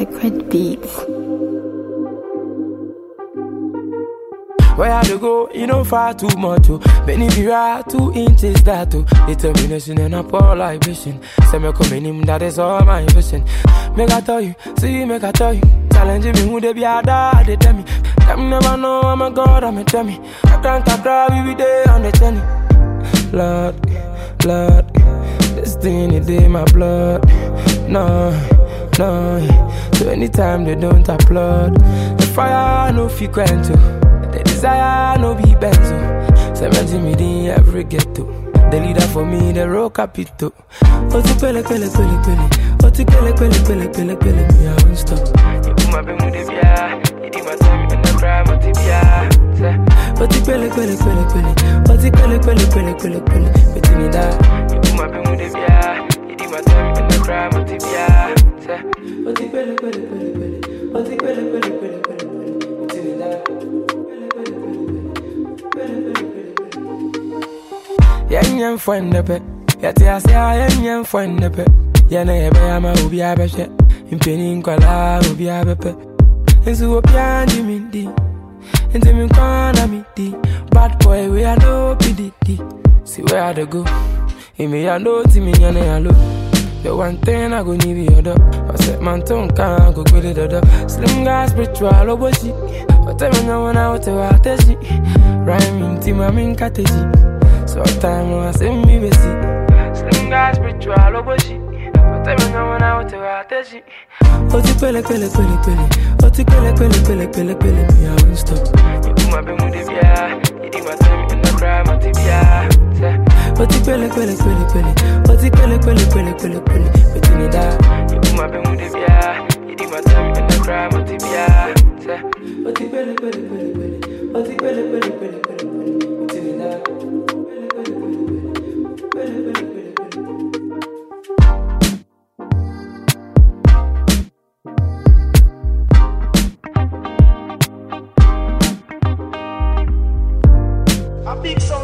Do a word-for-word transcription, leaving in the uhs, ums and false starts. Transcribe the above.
Secret Beats. Where I to go, you know far too much, oh. Many be right, two inches that, oh. Determination and a poor libation. Say me come in him, that is all my vision. Make I tell you, see, make I tell you. Challenge me who they be a dad, they tell me. Them never know I'm a god, I'm a dummy. I can't cry, we be there on the journey. Lord, Lord, this thing it in my blood. No, no. So anytime they don't applaud, the fire no frequent too. The desire no be benzo. Seventy me in every ghetto. The leader for me, the road capito. Oti pele pele pele pele. Oti pele pele pele pele pele. Me I won't stop. You put my bemu de bia. You did my time in the crime of tibia. Oti pele pele pele pele. Oti pele pele pele pele pele. Between me that. You put my bemu de bia. You did my time in the crime of tibia. Oti pele pele pele pele. Oti pele pele pele pele. Between me that. Yen yen fwen nepe, yati ase a yen yen fwen nepe. Yen e be ama ubi abeshe, impeni nkwala ubi abepe. Ensu opi andi mindi, ente mi nkwana midi. Bad boy we a no pididi. See where I dey go, imi ya no ti mi nyane alo. The one thing I go need be other. I said man tongue can't go with it other. Slim guy spiritual oboshi, but I know when I want to wateshi. Rhyming team I'm in kateji. So time I say me be see. Slim guy spiritual oboshi, but I know when I want to wateshi. Oti pele pele pele pele. Oti pele pele pele pele pele. Me I won't stop. You put my bemu de bia. You did my time in the crime of tibia. Oti pele pele pele pele. Oti pele pele pele pele pele. Between me that. You put my bemu de bia. You did my time in the crime of tibia. Oti pele pele pele pele. Oti pele pele pele pele. Between me that. A big sound.